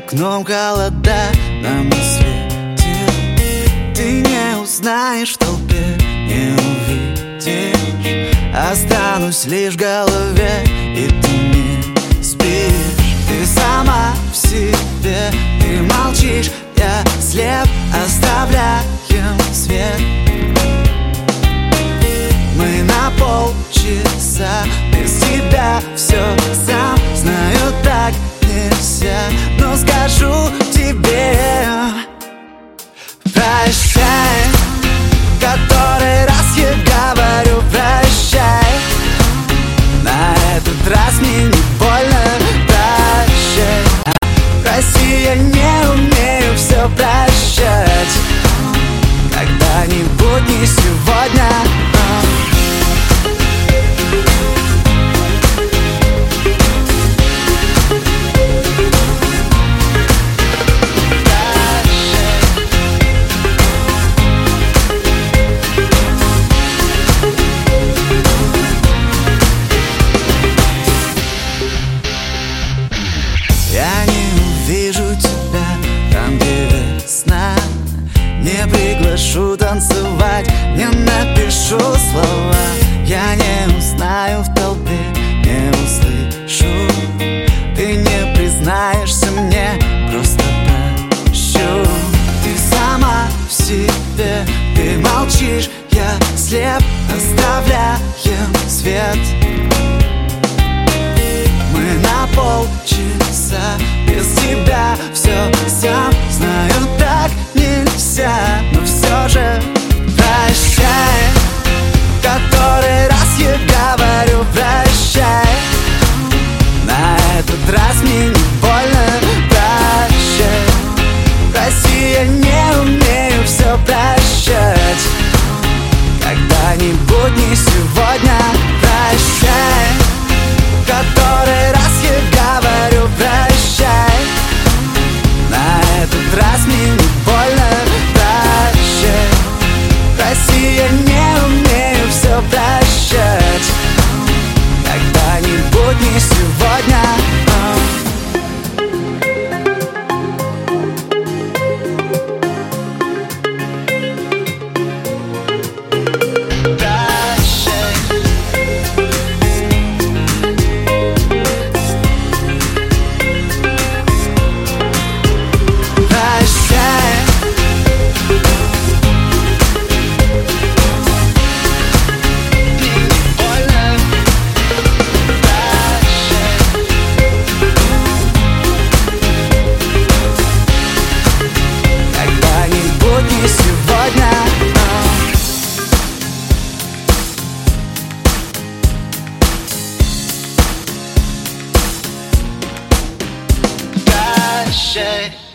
окном холода нам осветил. Ты не узнаешь в толпе, не увидишь. Останусь лишь в голове, и ты не спишь. Ты сама в себе, ты молчишь, я слеп. Оставляем свет. Мы на полчаса без тебя, все сам знаю, так нельзя. Но скажу тебе прощай, который раз я говорю прощай. На этот раз мне не больно, прощай. Прости, я не умею все прощать. Когда-нибудь, не сегодня. Я не увижу тебя там, где весна. Не приглашу танцевать, не напишу слова. Я не узнаю в толпе, не услышу. Ты не признаешься мне, просто прощу. Ты сама в себе, ты молчишь, я слеп. Оставляем свет. Мы на полчаса без тебя, все сам знаю, так нельзя. Но все же прощай, который раз я говорю прощай. На этот раз мне не больно, прощай. Прости, я не умею все прощать. Когда-нибудь, не сегодня. Прощай, который раз я говорю прощай. На этот раз мне не больно, прощай. Прости, я не умею все прощать. Когда-нибудь, не сегодня. Не сегодня. Прощай.